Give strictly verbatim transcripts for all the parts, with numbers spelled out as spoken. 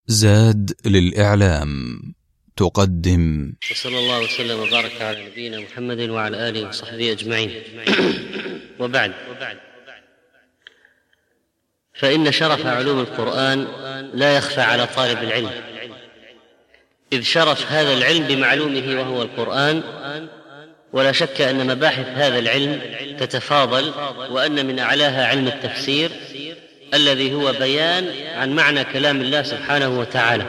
زاد للإعلام تقدم. وصلى الله وسلم وبارك على نبينا محمد وعلى آله وصحبه أجمعين. وبعد، فإن شرف علوم القرآن لا يخفى على طالب العلم، إذ شرف هذا العلم بمعلومه وهو القرآن، ولا شك أن مباحث هذا العلم تتفاضل، وأن من أعلاها علم التفسير الذي هو بيان عن معنى كلام الله سبحانه وتعالى.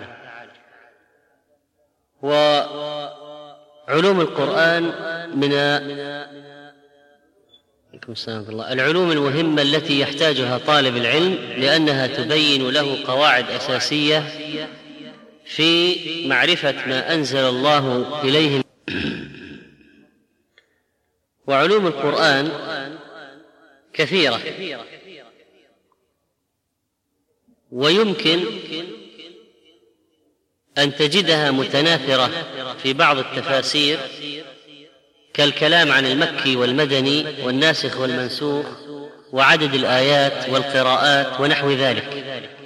وعلوم القرآن من العلوم المهمة التي يحتاجها طالب العلم، لأنها تبين له قواعد أساسية في معرفة ما أنزل الله إليه. وعلوم القرآن كثيرة، ويمكن أن تجدها متناثرة في بعض التفاسير، كالكلام عن المكي والمدني والناسخ والمنسوخ وعدد الآيات والقراءات ونحو ذلك.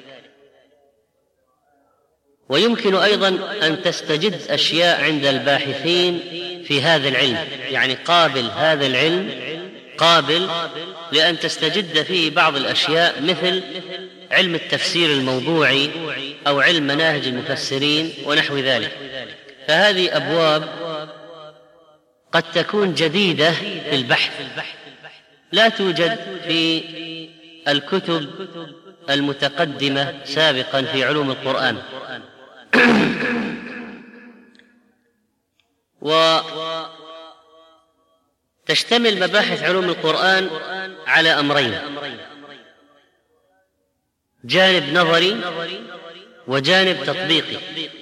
ويمكن أيضا أن تستجد أشياء عند الباحثين في هذا العلم، يعني قابل هذا العلم قابل لأن تستجد فيه بعض الأشياء، مثل علم التفسير الموضوعي أو علم مناهج المفسرين ونحو ذلك. فهذه أبواب قد تكون جديدة في البحث، لا توجد في الكتب المتقدمة سابقا في علوم القرآن. وتشتمل مباحث علوم القرآن على أمرين: جانب نظري وجانب تطبيقي.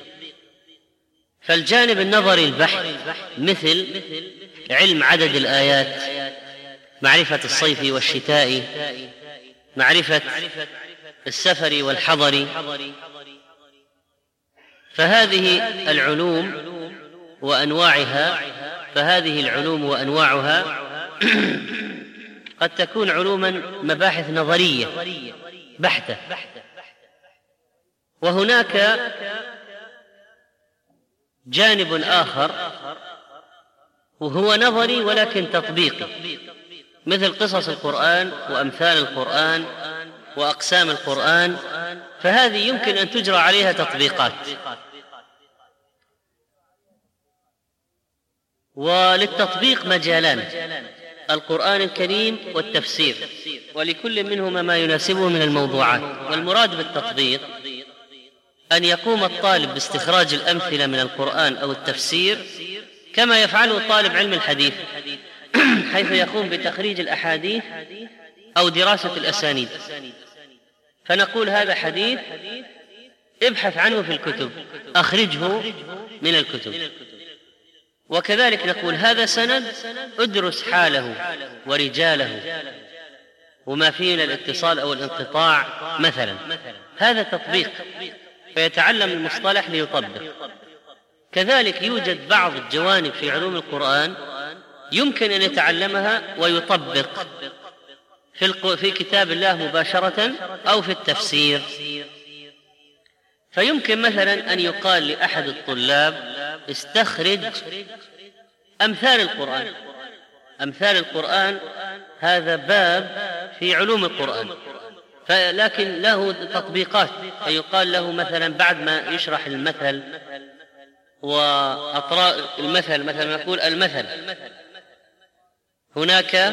فالجانب النظري البحث مثل علم عدد الآيات، معرفة الصيف والشتاء، معرفة السفر والحضر. فهذه العلوم وأنواعها فهذه العلوم وأنواعها قد تكون علوما مباحث نظرية بحتة. وهناك جانب آخر وهو نظري ولكن تطبيقي، مثل قصص القرآن وأمثال القرآن وأقسام القرآن، فهذه يمكن أن تجرى عليها تطبيقات. وللتطبيق مجالان: القرآن الكريم والتفسير، ولكل منهما ما يناسبه من الموضوعات. والمراد بالتطبيق أن يقوم الطالب باستخراج الأمثلة من القرآن أو التفسير كما يفعله طالب علم الحديث، حيث يقوم بتخريج الأحاديث أو دراسة الأسانيد. فنقول هذا حديث، ابحث عنه في الكتب، أخرجه من الكتب. وكذلك نقول هذا سند، ادرس حاله ورجاله وما فيه من الاتصال أو الانقطاع مثلا. هذا تطبيق، فيتعلم المصطلح ليطبق. كذلك يوجد بعض الجوانب في علوم القرآن يمكن أن يتعلمها ويطبق في كتاب الله مباشرة أو في التفسير. فيمكن مثلا أن يقال لأحد الطلاب: استخرج أمثال القرآن. أمثال القرآن هذا باب في علوم القرآن، لكن له تطبيقات. فيقال له مثلا بعد ما يشرح المثل وأطراء المثل، مثلا نقول المثل هناك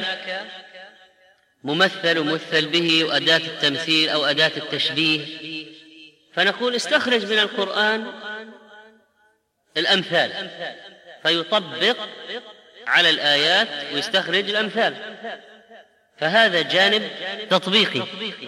ممثل وممثل به وأداة التمثيل أو أداة التشبيه، فنقول استخرج من القرآن الأمثال، فيطبق على الآيات ويستخرج الأمثال. فهذا جانب تطبيقي.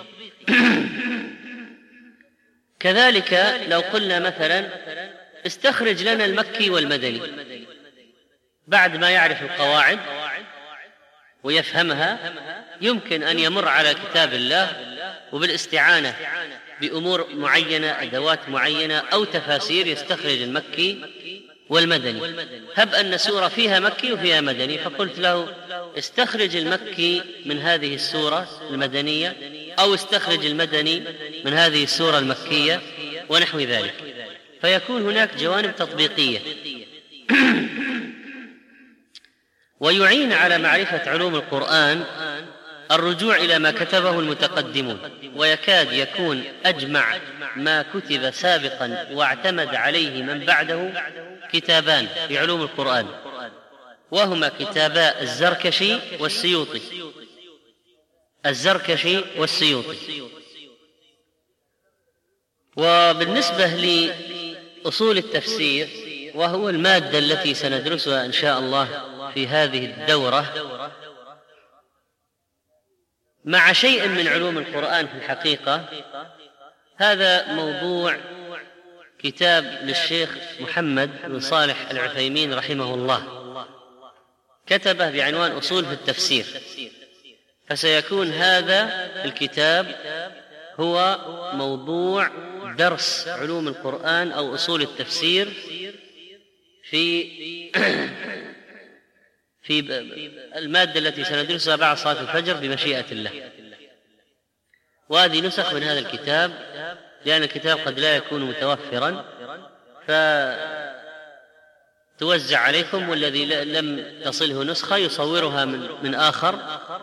كذلك لو قلنا مثلا استخرج لنا المكي والمدني، بعد ما يعرف القواعد ويفهمها يمكن أن يمر على كتاب الله وبالاستعانة بأمور معينة، أدوات معينة أو تفاسير، يستخرج المكي والمدني. هب أن سورة فيها مكي وفيها مدني، فقلت له استخرج المكي من هذه السورة المدنية أو استخرج المدني من هذه السورة المكية، ونحو ذلك، فيكون هناك جوانب تطبيقية. ويعين على معرفة علوم القرآن الرجوع إلى ما كتبه المتقدمون، ويكاد يكون أجمع ما كتب سابقا واعتمد عليه من بعده كتابان في علوم القرآن، وهما كتابا الزركشي والسيوطي الزركشي والسيوطي وبالنسبة لأصول التفسير، وهو المادة التي سندرسها إن شاء الله في هذه الدورة، مع شيء من علوم القرآن في الحقيقة، هذا موضوع كتاب للشيخ محمد بن صالح العثيمين رحمه الله، كتبه بعنوان أصول في التفسير. فسيكون هذا الكتاب هو موضوع درس علوم القرآن أو أصول التفسير في في المادة التي سندرسها بعد صلاة الفجر بمشيئة الله. وهذه نسخ من هذا الكتاب، لأن الكتاب قد لا يكون متوفرا فتوزع عليكم، والذي لم تصله نسخة يصورها من, من آخر،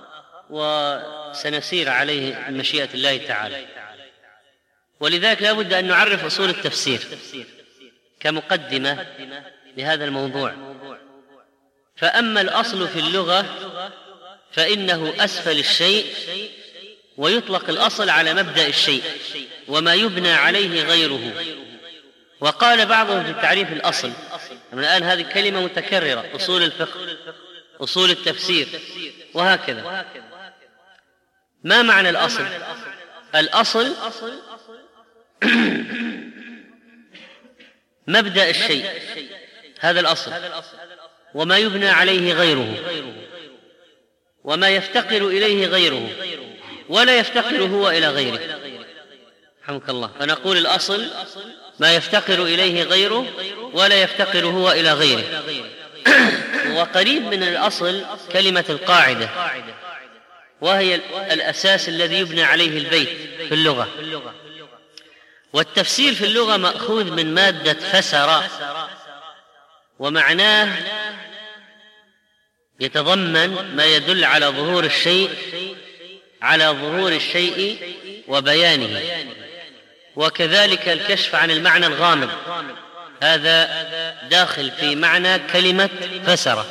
وسنسير عليه بمشيئة الله تعالى. ولذلك لا بد أن نعرف أصول التفسير كمقدمة لهذا الموضوع. فأما الأصل في اللغة فإنه أسفل الشيء، ويطلق الأصل على مبدأ الشيء وما يبنى عليه غيره. وقال بعضهم في تعريف الأصل، من الآن هذه كلمة متكررة، أصول الفقه، أصول التفسير، وهكذا. ما معنى الأصل؟ الأصل مبدأ الشيء، هذا الأصل، وما يبنى عليه غيره، وما يفتقر إليه غيره، ولا يفتقر هو إلى غيره. رحمك الله. فنقول الأصل ما يفتقر إليه غيره ولا يفتقر هو إلى غيره. وقريب من الأصل كلمة القاعدة، وهي الأساس الذي يبنى عليه البيت في اللغة. والتفسير في اللغة مأخوذ من مادة فسر، ومعناه يتضمن ما يدل على ظهور الشيء على ظهور الشيء وبيانه، وكذلك الكشف عن المعنى الغامض، هذا داخل في معنى كلمة فسر.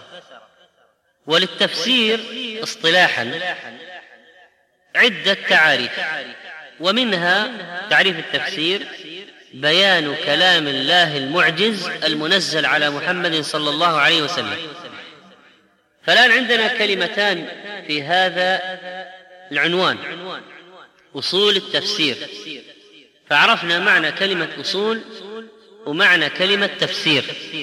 وللتفسير اصطلاحا عدة تعاريف، ومنها تعريف التفسير بيان كلام الله المعجز المنزل على محمد صلى الله عليه وسلم. فالآن عندنا كلمتان في هذا العنوان، أصول التفسير. فعرفنا معنى كلمة أصول ومعنى كلمة تفسير.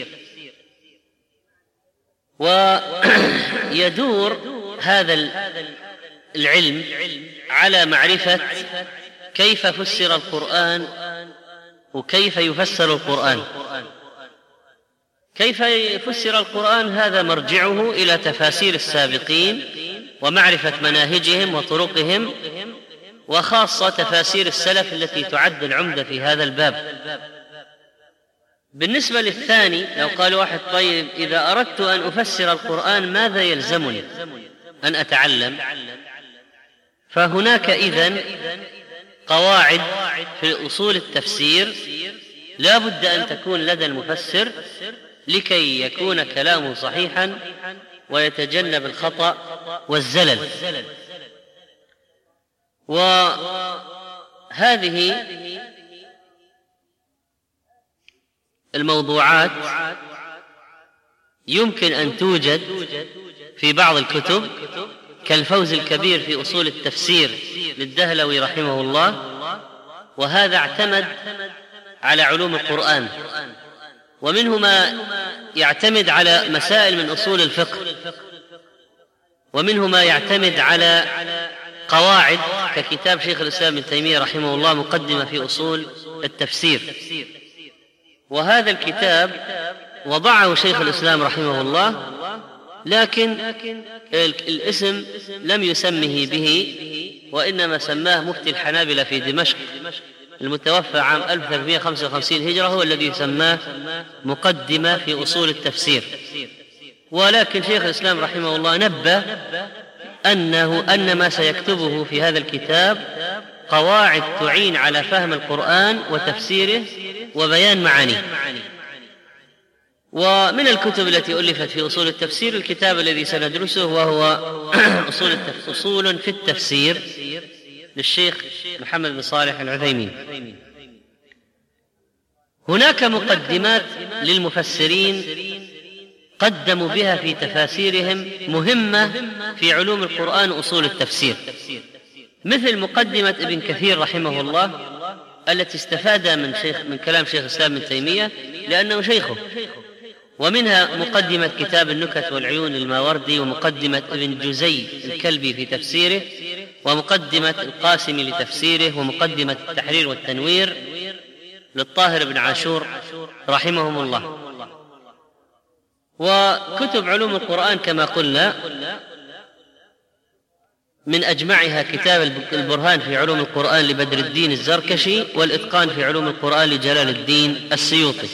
ويدور هذا العلم على معرفة كيف فسر القرآن وكيف يفسر القرآن. كيف يفسر القرآن هذا مرجعه إلى تفاسير السابقين ومعرفة مناهجهم وطرقهم، وخاصة تفاسير السلف التي تعد العمدة في هذا الباب. بالنسبة للثاني، لو قال واحد طيب إذا أردت أن أفسر القرآن ماذا يلزمني أن أتعلم؟ فهناك إذن قواعد في أصول التفسير لا بد أن تكون لدى المفسر لكي يكون كلامه صحيحا ويتجنب الخطأ والزلل. وهذه الموضوعات يمكن أن توجد في بعض الكتب كالفوز الكبير في أصول التفسير للدهلوي رحمه الله، وهذا اعتمد على علوم القرآن. ومنه ما يعتمد على مسائل من أصول الفقه، ومنه ما يعتمد على قواعد ككتاب شيخ الإسلام ابن تيمية رحمه الله مقدمة في أصول التفسير. وهذا الكتاب وضعه شيخ الإسلام رحمه الله، لكن الاسم لم يسمه به، وإنما سماه مفتي الحنابلة في دمشق المتوفى عام ألف وثلاثمائة وخمسة وخمسين هجرة هو الذي سماه مقدمة في أصول التفسير. ولكن شيخ الإسلام رحمه الله نبه أنه أن ما سيكتبه في هذا الكتاب قواعد تعين على فهم القرآن وتفسيره وبيان معانيه. ومن الكتب التي ألفت في أصول التفسير الكتاب الذي سندرسه وهو أصول, أصول في التفسير للشيخ محمد بن صالح العثيمين. هناك مقدمات للمفسرين قدموا بها في تفاسيرهم مهمة في علوم القرآن وأصول التفسير، مثل مقدمة ابن كثير رحمه الله التي استفاد من, شيخ من كلام شيخ الإسلام ابن تيمية لأنه شيخه، ومنها مقدمة كتاب النكت والعيون للماوردي، ومقدمة ابن جزي الكلبي في تفسيره، ومقدمة القاسمي لتفسيره، ومقدمة التحرير والتنوير للطاهر بن عاشور رحمهم الله. وكتب علوم القرآن كما قلنا من أجمعها كتاب البرهان في علوم القرآن لبدر الدين الزركشي، والإتقان في علوم القرآن لجلال الدين السيوطي.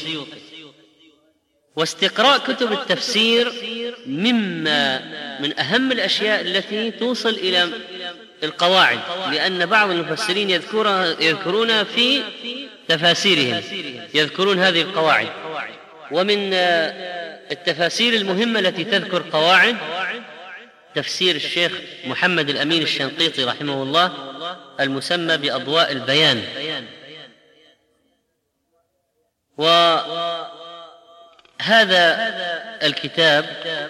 واستقراء كتب التفسير مما من أهم الأشياء التي توصل إلى القواعد، لأن بعض المفسرين يذكرون في تفاسيرهم يذكرون هذه القواعد. ومن التفاسير المهمة التي تذكر قواعد تفسير الشيخ محمد الأمين الشنقيطي رحمه الله المسمى بأضواء البيان. وهذا الكتاب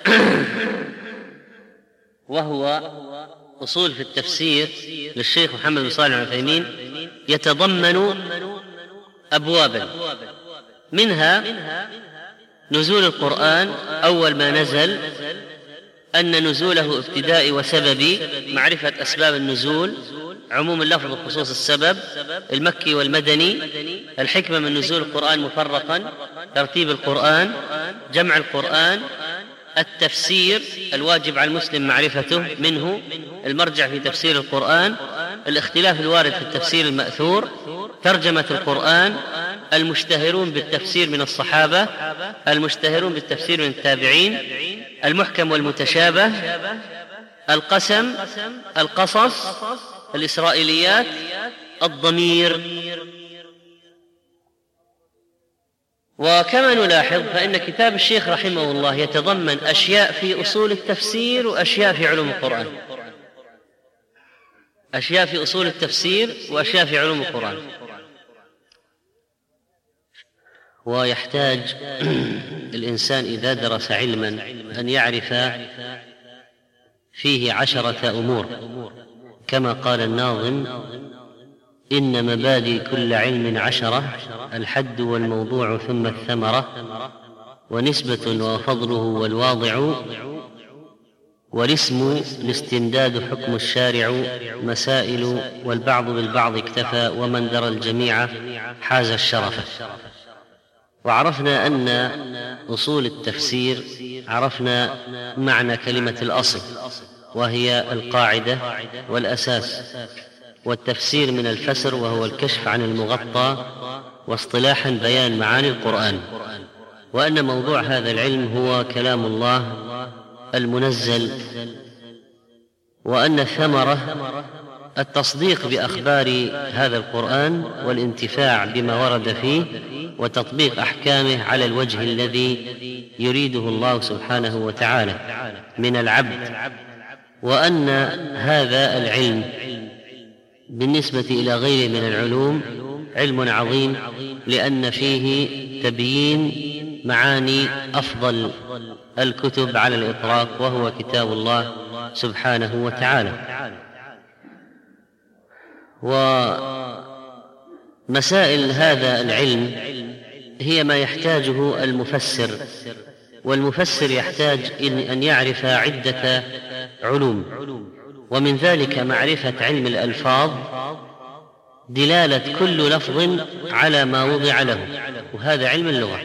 وهو أصول في التفسير للشيخ محمد بن صالح العثيمين يتضمن أبوابا، منها نزول القرآن أول ما نزل، أن نزوله ابتدائي وسببي، معرفة أسباب النزول، عموم اللفظ بخصوص السبب، المكي والمدني، الحكمة من نزول القرآن مفرقا، ترتيب القرآن، جمع القرآن، التفسير الواجب على المسلم معرفته منه، المرجع في تفسير القرآن، الاختلاف الوارد في التفسير المأثور، ترجمة القرآن، المشتهرون بالتفسير من الصحابة، المشتهرون بالتفسير من التابعين، المحكم والمتشابه، القسم، القصص، الإسرائيليات، الضمير. وكما نلاحظ فإن كتاب الشيخ رحمه الله يتضمن أشياء في أصول التفسير وأشياء في علوم القرآن، أشياء في أصول التفسير وأشياء في علوم القرآن. ويحتاج الإنسان إذا درس علما أن يعرف فيه عشرة أمور، كما قال الناظم: إن مبادئ كل علم عشرة، الحد والموضوع ثم الثمرة، ونسبة وفضله والواضع، والاسم الاستمداد حكم الشارع، مسائل والبعض بالبعض اكتفى، ومن درى الجميع حاز الشرف. وعرفنا أن أصول التفسير عرفنا معنى كلمة الأصل، وهي القاعدة والأساس، والتفسير من الفسر وهو الكشف عن المغطى، واصطلاحا بيان معاني القرآن، وأن موضوع هذا العلم هو كلام الله المنزل، وأن الثمرة التصديق بأخبار هذا القرآن والانتفاع بما ورد فيه وتطبيق أحكامه على الوجه الذي يريده الله سبحانه وتعالى من العبد، وأن هذا العلم بالنسبة إلى غيره من العلوم علم عظيم، لأن فيه تبيين معاني أفضل الكتب على الإطلاق، وهو كتاب الله سبحانه وتعالى. ومسائل هذا العلم هي ما يحتاجه المفسر، والمفسر يحتاج أن يعرف عدة علوم، ومن ذلك معرفة علم الألفاظ، دلالة كل لفظ على ما وضع له، وهذا علم اللغة.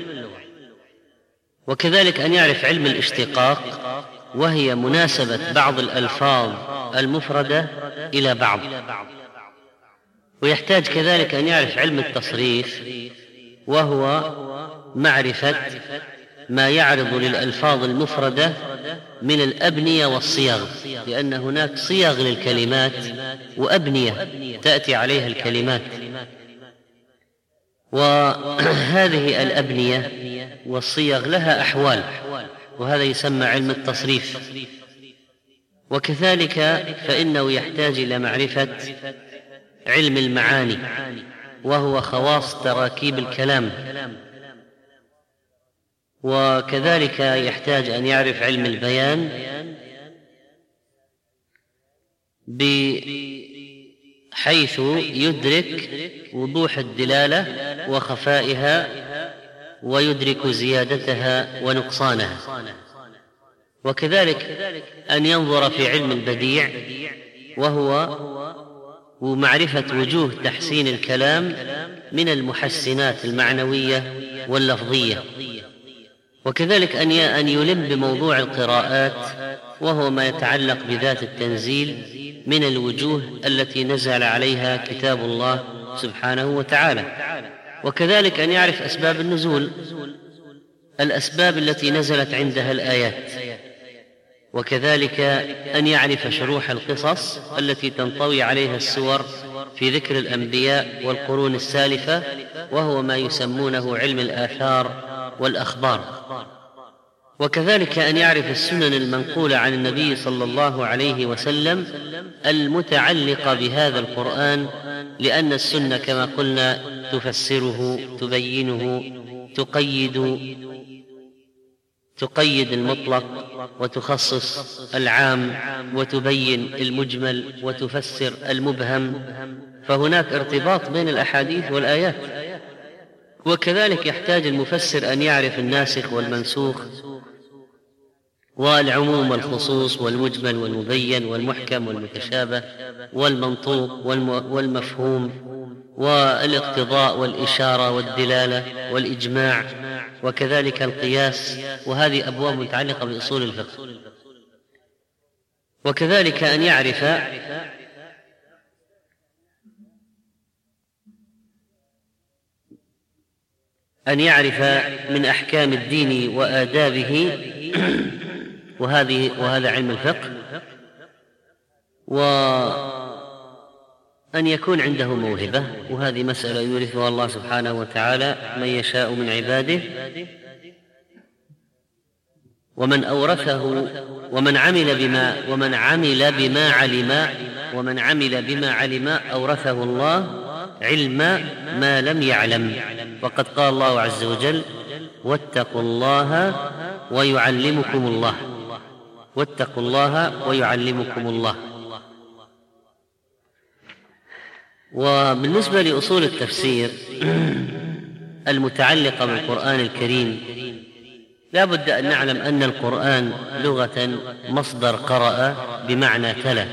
وكذلك أن يعرف علم الاشتقاق، وهي مناسبة بعض الألفاظ المفردة إلى بعض. ويحتاج كذلك أن يعرف علم التصريف، وهو معرفة ما يعرض للألفاظ المفردة من الأبنية والصيغ، لأن هناك صيغ للكلمات وأبنية تأتي عليها الكلمات، وهذه الأبنية والصيغ لها أحوال، وهذا يسمى علم التصريف. وكذلك فإنه يحتاج إلى معرفة علم المعاني، وهو خواص تراكيب الكلام. وكذلك يحتاج أن يعرف علم البيان بحيث يدرك وضوح الدلالة وخفائها، ويدرك زيادتها ونقصانها. وكذلك أن ينظر في علم البديع، وهو ومعرفة وجوه تحسين الكلام من المحسنات المعنوية واللفظية. وكذلك أن يلم بموضوع القراءات، وهو ما يتعلق بذات التنزيل من الوجوه التي نزل عليها كتاب الله سبحانه وتعالى. وكذلك أن يعرف أسباب النزول، الأسباب التي نزلت عندها الآيات. وكذلك أن يعرف شروح القصص التي تنطوي عليها السور في ذكر الأنبياء والقرون السالفة، وهو ما يسمونه علم الآثار والأخبار. وكذلك أن يعرف السنن المنقولة عن النبي صلى الله عليه وسلم المتعلقة بهذا القرآن، لأن السنة كما قلنا تفسره، تبينه، تقيد تقيد المطلق وتخصص العام، وتبين المجمل وتفسر المبهم، فهناك ارتباط بين الأحاديث والآيات. وكذلك يحتاج المفسر أن يعرف الناسخ والمنسوخ، والعموم والخصوص، والمجمل والمبين، والمحكم والمتشابه، والمنطوق والمفهوم، والاقتضاء والإشارة والدلالة والإجماع، وكذلك القياس، وهذه أبواب متعلقة بأصول الفقه. وكذلك أن يعرف أن يعرف من أحكام الدين وآدابه، وهذه وهذا علم الفقه. وأن يكون عنده موهبة، وهذه مسألة يورثها الله سبحانه وتعالى من يشاء من عباده. ومن أورثه ومن عمل بما ومن عمل بما علم ومن عمل بما علم أورثه الله علم ما لم يعلم. وقد قال الله عز وجل: واتقوا الله ويعلمكم الله، واتقوا الله ويعلمكم الله. وبالنسبة لأصول التفسير المتعلقة بالقرآن الكريم، لا بد أن نعلم أن القرآن لغة مصدر قرأ بمعنى تلا،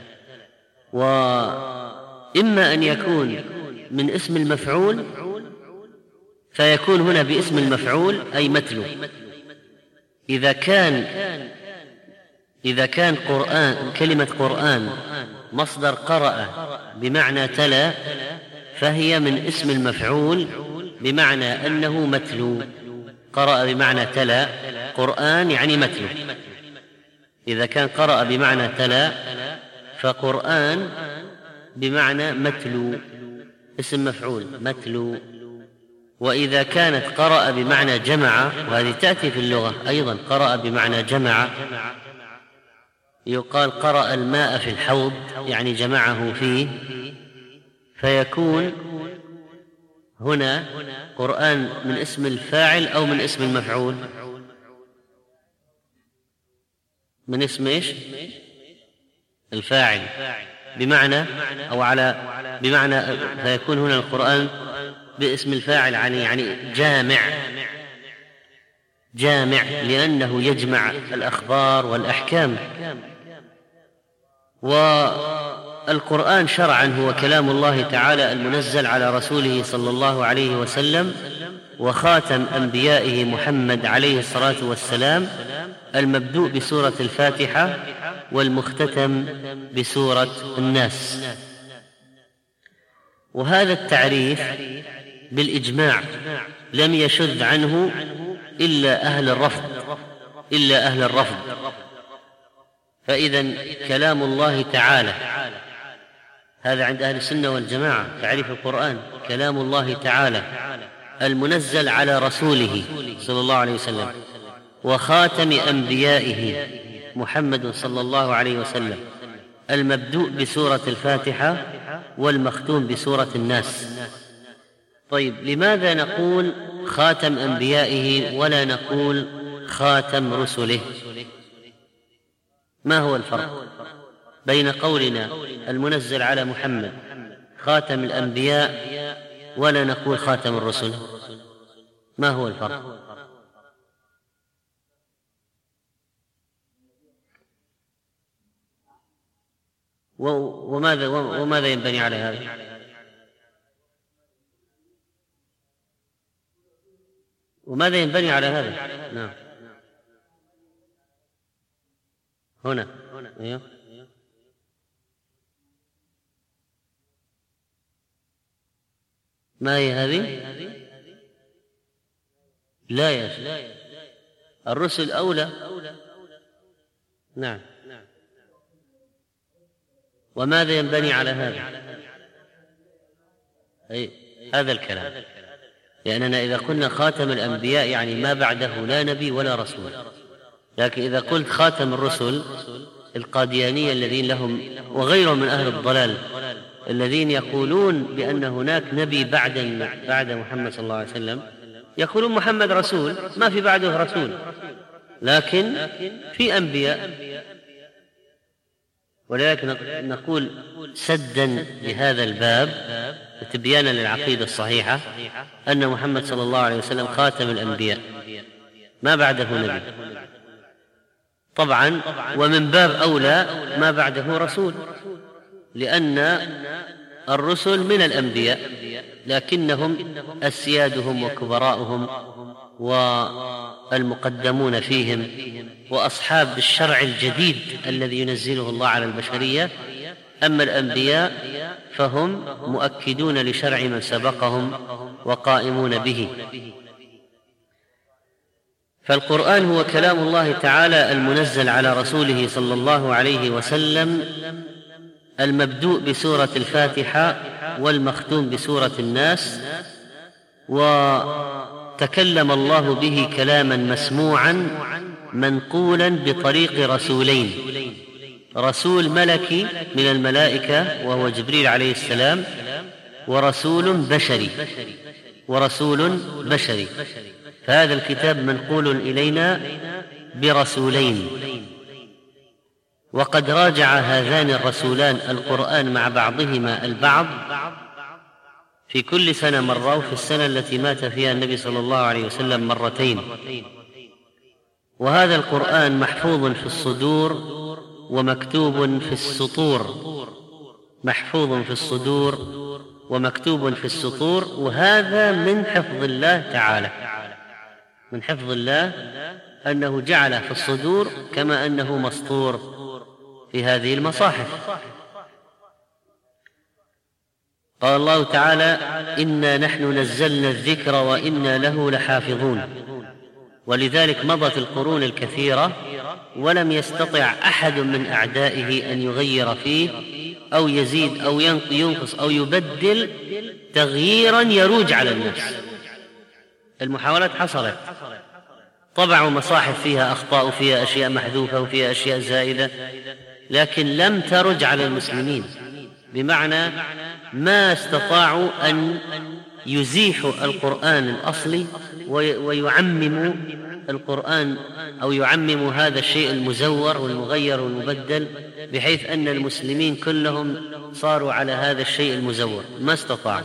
وإما أن يكون من اسم المفعول فيكون هنا باسم المفعول أي متلو. إذا كان إذا كان قرآن كلمة قرآن مصدر قرأ بمعنى تلا، فهي من اسم المفعول بمعنى أنه متلو. قرأ بمعنى تلا، قرآن يعني متلو. إذا كان قرأ بمعنى تلا فقرآن بمعنى متلو، اسم مفعول متلو. وإذا كانت قرأ بمعنى جمع، وهذه تأتي في اللغة أيضا، قرأ بمعنى جمع، يقال قرأ الماء في الحوض يعني جمعه فيه، فيكون هنا قرآن من اسم الفاعل أو من اسم المفعول؟ من اسم إيش؟ الفاعل، بمعنى أو على بمعنى، فيكون هنا القرآن باسم الفاعل يعني يعني جامع جامع لأنه يجمع الأخبار والأحكام. والقرآن شرعا هو كلام الله تعالى المنزل على رسوله صلى الله عليه وسلم، وخاتم أنبيائه محمد عليه الصلاة والسلام، المبدوء بسورة الفاتحة والمختتم بسورة الناس. وهذا التعريف بالإجماع لم يشذ عنه إلا أهل الرفض إلا أهل الرفض فإذا كلام الله تعالى، هذا عند أهل السنة والجماعة تعريف القرآن، كلام الله تعالى المنزل على رسوله صلى الله عليه وسلم وخاتم أنبيائه محمد صلى الله عليه وسلم، المبدوء بسورة الفاتحة والمختوم بسورة الناس. طيب، لماذا نقول خاتم أنبيائه ولا نقول خاتم رسله؟ ما هو الفرق بين قولنا المنزل على محمد خاتم الأنبياء ولا نقول خاتم الرسل؟ ما هو الفرق؟ وماذا وماذا ينبني على هذا؟ وماذا ينبني على هذا؟ نعم، هنا أيوه. ما هي هذه؟ لا يا شيخ، الرسل أولى. نعم، وماذا ينبني على هذا؟ أي هذا الكلام، لأننا إذا قلنا خاتم الأنبياء يعني ما بعده لا نبي ولا رسول، لكن إذا قلت خاتم الرسل القاديانية الذين لهم وغيرهم من أهل الضلال الذين يقولون بأن هناك نبي بعد بعد محمد صلى الله عليه وسلم، يقولون محمد رسول، ما في بعده رسول، لكن في أنبياء. ولذلك نقول سدا لهذا الباب وتبيانا للعقيدة الصحيحة أن محمد صلى الله عليه وسلم خاتم الأنبياء ما بعده نبي طبعا، ومن باب أولى ما بعده رسول، لأن الرسل من الأنبياء لكنهم أسيادهم وكبراؤهم والمقدمون فيهم وأصحاب الشرع الجديد الذي ينزله الله على البشرية. أما الأنبياء فهم مؤكدون لشرع من سبقهم وقائمون به. فالقرآن هو كلام الله تعالى المنزل على رسوله صلى الله عليه وسلم، المبدوء بسورة الفاتحة والمختوم بسورة الناس، وتكلم الله به كلاما مسموعا منقولا بطريق رسولين، رسول ملكي من الملائكة وهو جبريل عليه السلام، ورسول بشري ورسول بشري فهذا الكتاب منقول إلينا برسولين. وقد راجع هذان الرسولان القرآن مع بعضهما البعض في كل سنة مرة، وفي السنة التي مات فيها النبي صلى الله عليه وسلم مرتين. وهذا القرآن محفوظ في الصدور ومكتوب في السطور، محفوظ في الصدور ومكتوب في السطور، وهذا من حفظ الله تعالى، من حفظ الله أنه جعله في الصدور كما أنه مسطور في هذه المصاحف. قال الله تعالى: إنا نحن نزلنا الذكر وإنا له لحافظون. ولذلك مضت القرون الكثيرة ولم يستطع أحد من أعدائه أن يغير فيه أو يزيد أو ينقص أو يبدل تغييرا يروج على الناس. المحاولات حصلت، طبعوا مصاحف فيها أخطاء وفيها أشياء محذوفة وفيها أشياء زائدة، لكن لم ترج على المسلمين، بمعنى ما استطاعوا أن يزيحوا القرآن الأصلي ويعمموا القرآن أو يعمموا هذا الشيء المزور والمغير والمبدل، بحيث أن المسلمين كلهم صاروا على هذا الشيء المزور. ما استطاعوا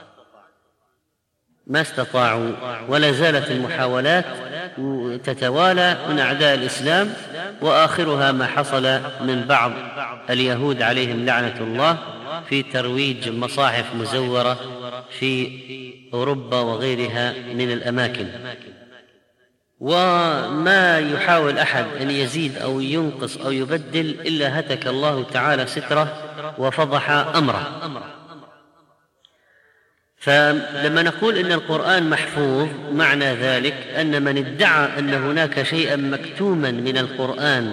ما استطاعوا ولا زالت المحاولات تتوالى من أعداء الإسلام، وآخرها ما حصل من بعض اليهود عليهم لعنة الله في ترويج مصاحف مزورة في أوروبا وغيرها من الأماكن. وما يحاول أحد أن يزيد أو ينقص أو يبدل إلا هتك الله تعالى ستره وفضح أمره. فلما نقول إن القرآن محفوظ، معنى ذلك أن من ادعى أن هناك شيئا مكتوما من القرآن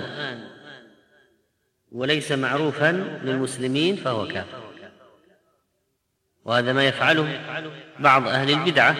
وليس معروفا للمسلمين فهو كافر، وهذا ما يفعله بعض أهل البدعة.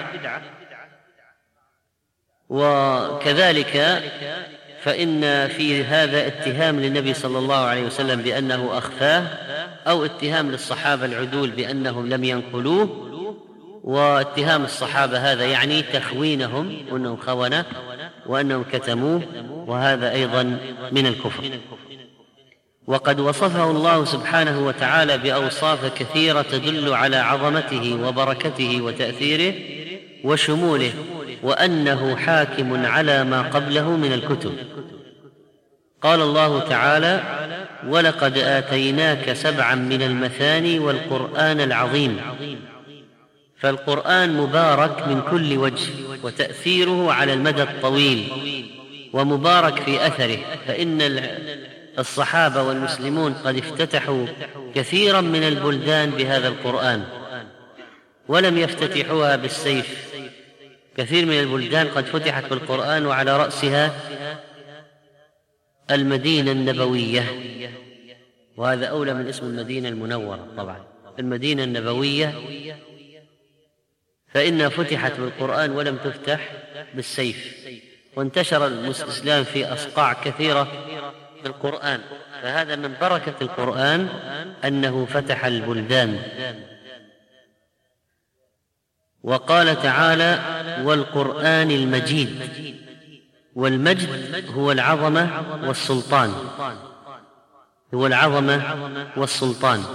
وكذلك فإن في هذا اتهام للنبي صلى الله عليه وسلم بأنه أخفاه، أو اتهام للصحابة العدول بأنهم لم ينقلوه، واتهام الصحابة هذا يعني تخوينهم وأنهم خونة وأنهم كتموه، وهذا أيضا من الكفر. وقد وصفه الله سبحانه وتعالى بأوصاف كثيرة تدل على عظمته وبركته وتأثيره وشموله، وأنه حاكم على ما قبله من الكتب. قال الله تعالى: ولقد آتيناك سبعا من المثاني والقرآن العظيم. فالقرآن مبارك من كل وجه، وتأثيره على المدى الطويل، ومبارك في أثره، فإن الصحابة والمسلمون قد افتتحوا كثيرا من البلدان بهذا القرآن ولم يفتتحوها بالسيف. كثير من البلدان قد فتحت بالقرآن، وعلى رأسها المدينة النبوية، وهذا أولى من اسم المدينة المنورة. طبعا المدينة النبوية فإنها فتحت بالقرآن ولم تفتح بالسيف، وانتشر الإسلام في أصقاع كثيرة بالقرآن. فهذا من بركة القرآن أنه فتح البلدان. وقال تعالى: والقرآن المجيد. والمجد هو العظمة والسلطان، هو العظمة والسلطان.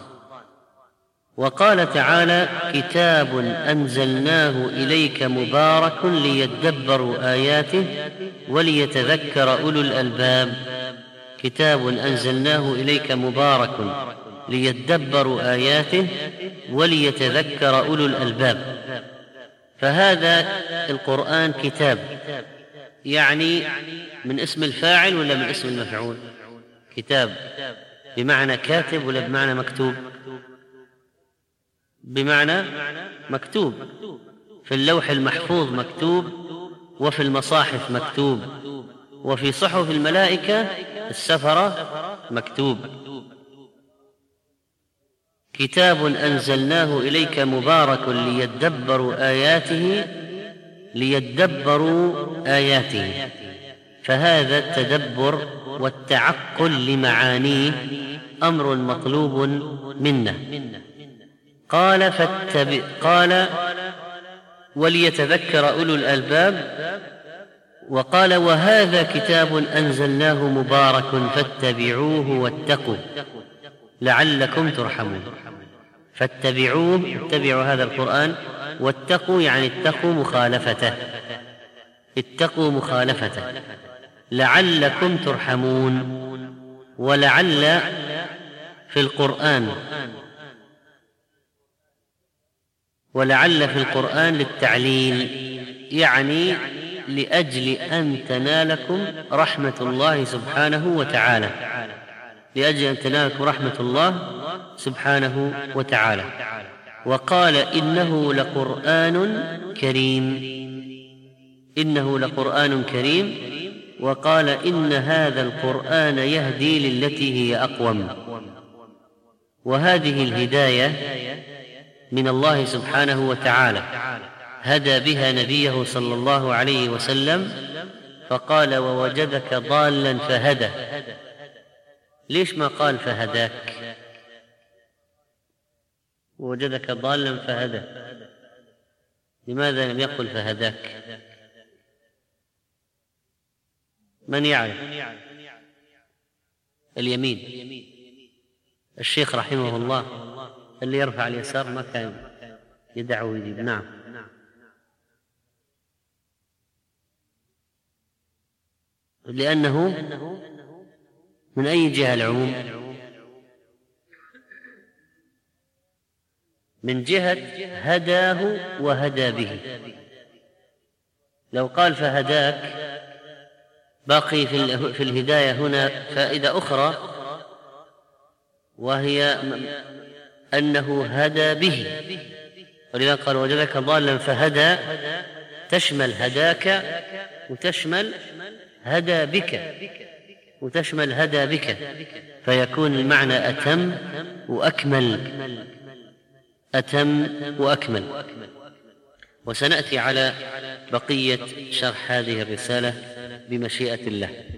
وقال تعالى: كتاب أنزلناه إليك مبارك ليدبروا آياته وليتذكر أولو الألباب. كتاب أنزلناه إليك مبارك ليدبروا آياته وليتذكر أولو الألباب. فهذا القرآن كتاب، يعني من اسم الفاعل ولا من اسم المفعول؟ كتاب بمعنى كاتب ولا بمعنى مكتوب؟ بمعنى مكتوب. في اللوح المحفوظ مكتوب، وفي المصاحف مكتوب، وفي صحف الملائكة السفرة مكتوب. كتاب أنزلناه إليك مبارك ليدبروا آياته ليدبروا آياته. فهذا التدبر والتعقل لمعانيه أمر مطلوب منا. قال فاتبع قال وليتذكر أولو الألباب. وقال: وهذا كتاب أنزلناه مبارك فاتبعوه واتقوا لعلكم ترحمون. فاتبعوه، اتبعوا هذا القرآن، واتقوا يعني اتقوا مخالفته، اتقوا مخالفته لعلكم ترحمون. ولعل في القرآن ولعل في القرآن للتعليل، يعني لأجل أن تنالكم رحمة الله سبحانه وتعالى، لأجل أن تنالكم رحمة الله سبحانه وتعالى. وقال: إنه لقرآن كريم، إنه لقرآن كريم. وقال: إن هذا القرآن يهدي للتي هي أقوم. وهذه الهداية من الله سبحانه وتعالى، هدى بها نبيه صلى الله عليه وسلم، فقال: ووجدك ضالا فهدى. ليش ما قال فهداك؟ ووجدك ضالا فهدى، لماذا لم يقل فهداك؟ من يعرف؟ اليمين. الشيخ رحمه الله اللي يرفع اليسار ما كان يدعه ويجيب. نعم. لأنه من أي جهة العموم؟ من جهة هداه وهدى به. لو قال فهداك باقي في الهداية هنا فائدة أخرى، وهي أنه هدى به، ولذا قال وجدك ضالا فهدى تشمل هداك وتشمل هدى بك وتشمل هدى بك، فيكون المعنى أتم وأكمل، أتم وأكمل. وسنأتي على بقية شرح هذه الرسالة بمشيئة الله.